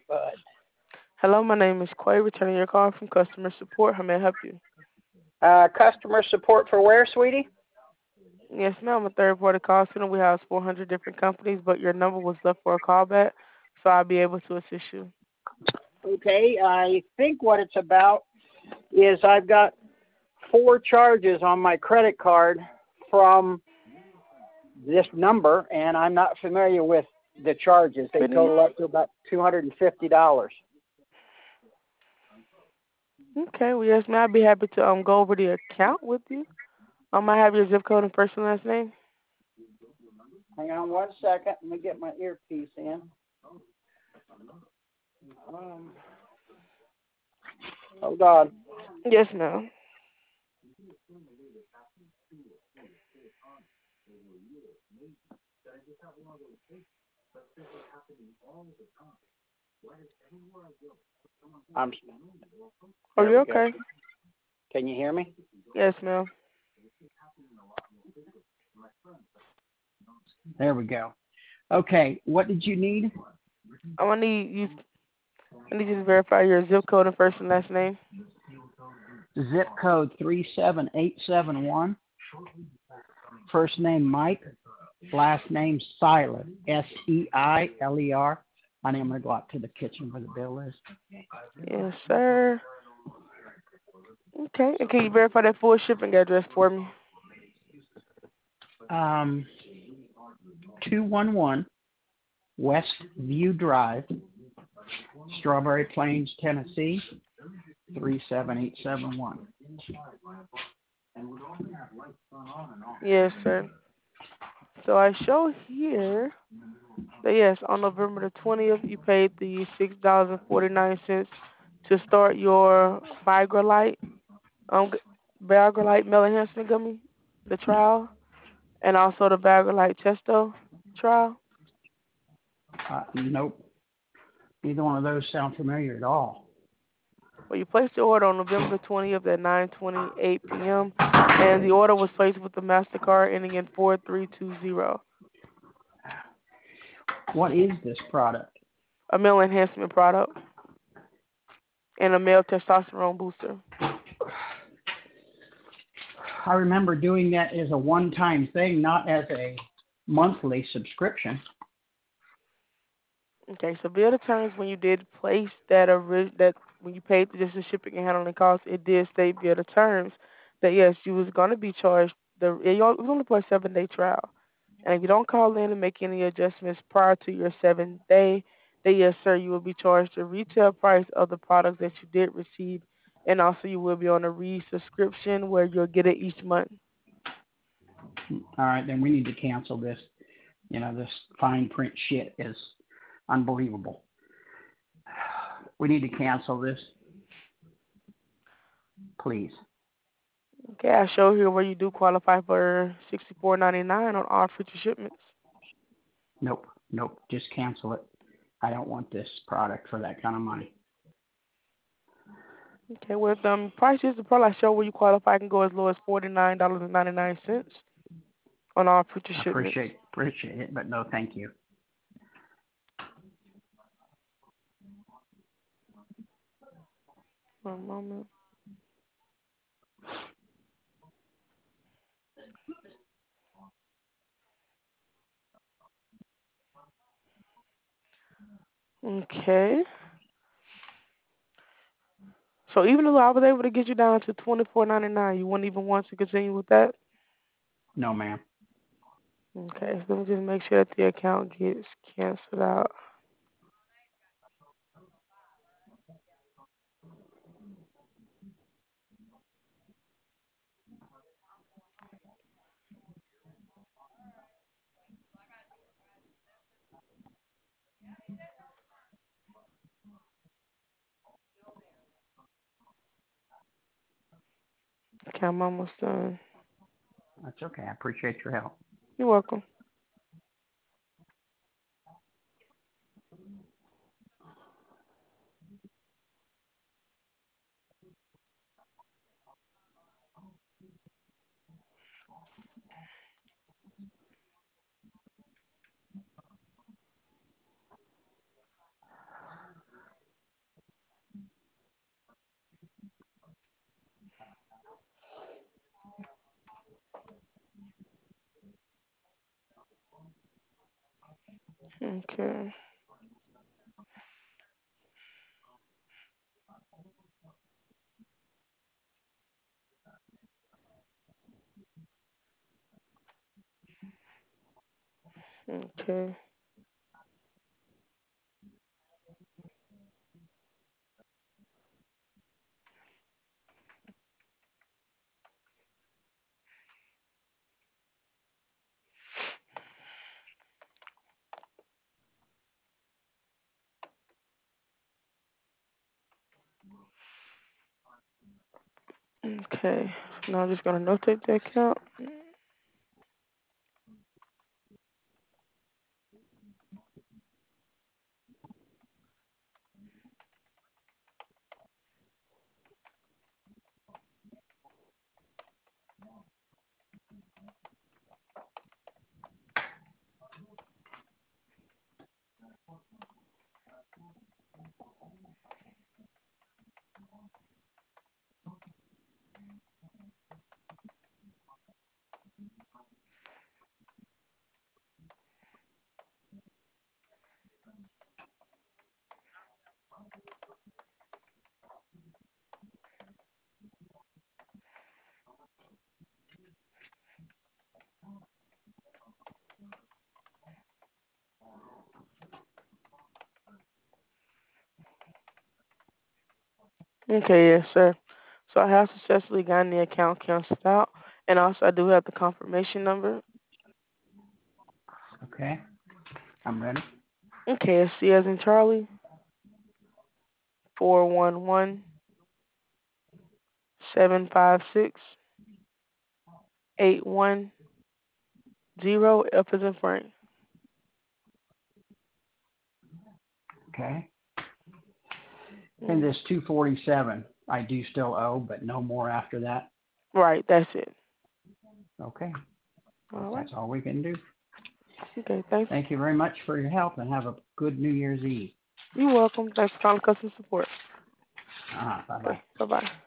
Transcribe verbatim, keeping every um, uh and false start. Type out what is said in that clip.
Good. Hello, my name is Quay, returning your call from customer support. How may I help you? Uh, customer support for where, sweetie? Yes, ma'am. A third party call center. We have four hundred different companies, but your number was left for a callback, so I'll be able to assist you. Okay, I think what it's about is I've got four charges on my credit card from this number, and I'm not familiar with the charges. They Pretty. total up to about two hundred fifty dollars. Okay, well, yes, ma'am. I'd be happy to um go over the account with you. Um, I have your zip code and first and last name. Hang on one second. Let me get my earpiece in. Um, hold on. Yes, ma'am. I'm. Are There you we go. okay? Can you hear me? Yes, ma'am. There we go. Okay, what did you need? I'm gonna need you. I need you to verify your zip code and first and last name. Zip code three seven eight seven one. First name Mike. Last name Seiler. S E I L E R. Honey, I'm going to go out to the kitchen where the bill is. Yes, sir. Okay, and can you verify that full shipping address for me? Um, two one one West View Drive, Strawberry Plains, Tennessee, three seven eight seven one. Yes, sir. So I show here that yes, on November the twentieth, you paid the six dollars and forty nine cents to start your Viagra Light, um, g- Viagra Light Male Enhancement Gummy, the trial, and also the Viagra Light Testo trial. Uh, nope. Neither one of those sound familiar at all. Well, you placed the order on November the twentieth at nine twenty-eight p.m. and the order was placed with the Mastercard ending in four three two zero. What is this product? A male enhancement product and a male testosterone booster. I remember doing that as a one time thing, not as a monthly subscription. Okay, so via the terms when you did place that ori- that when you paid the just the shipping and handling costs, it did state via the terms that yes, you was going to be charged the it was only for a seven day trial, and if you don't call in and make any adjustments prior to your seventh day, then yes, sir, you will be charged the retail price of the products that you did receive, and also you will be on a re-subscription where you'll get it each month. All right, then we need to cancel this. You know, this fine print shit is unbelievable. We need to cancel this, please. Okay, I show here where you do qualify for sixty four ninety nine on all future shipments. Nope, nope, just cancel it. I don't want this product for that kind of money. Okay, with um prices, the product I show where you qualify can go as low as forty nine dollars and ninety nine cents on all future I shipments. appreciate appreciate it, but no, thank you. One moment. Okay. So even though I was able to get you down to twenty four ninety nine, you wouldn't even want to continue with that? No, ma'am. Okay, so let me just make sure that the account gets canceled out. Okay, I'm almost done. That's okay. I appreciate your help. You're welcome. Okay. Okay. Okay. Now I'm just gonna notate the account. Okay, yes, sir. So I have successfully gotten the account canceled out, and also I do have the confirmation number. Okay. I'm ready. Okay, it's C as in Charlie, four one one seven five six eight one zero F as in Frank. Okay. And Mm. this two forty-seven, I do still owe, but no more after that. Right, that's it. Okay. All right. That's all we can do. Okay, thanks. Thank you very much for your help and have a good New Year's Eve. You're welcome. Thanks for calling customer support. Uh-huh. Okay, Bye-bye. bye bye.